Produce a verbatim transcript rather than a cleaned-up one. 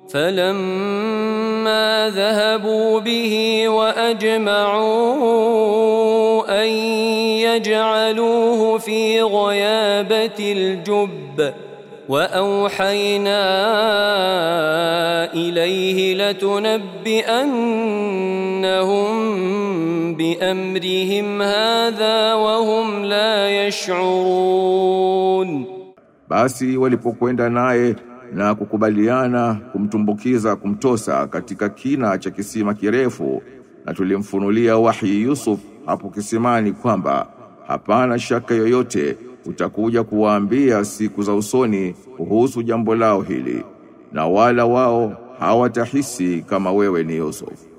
فلما ذهبوا به وأجمعوا أن يجعلوه في غيابة الجب وأوحينا إليه لتنبئنهم بأمرهم هذا وهم لا يشعرون. Basi walipokwenda naye na kukubaliana kumtumbukiza kumtosa katika kina cha kisima kirefu, na tulimfunulia wahi Yusuf hapo kisimani kwamba hapana shaka yoyote utakuja kuwaambia siku za usoni kuhusu jambo lao hili, na wala wao hawatahisi kama wewe ni Yusuf.